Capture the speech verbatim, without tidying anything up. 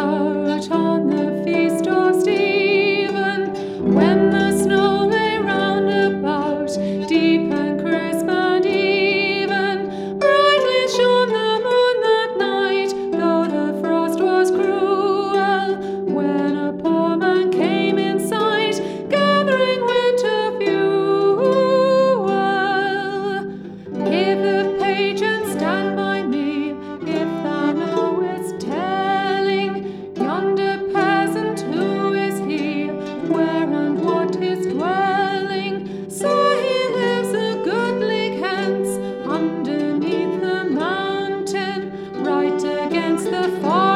out on the feast of Stephen, when the snow lay round about, deep and crisp and even. Brightly shone the moon that night, though the frost was cruel, when a poor man came in sight, gathering winter fuel. Give the page and stand by me, if thou knowest telling yonder peasant who is he, where and what his dwelling. So he lives a good league hence, underneath the mountain, right against the far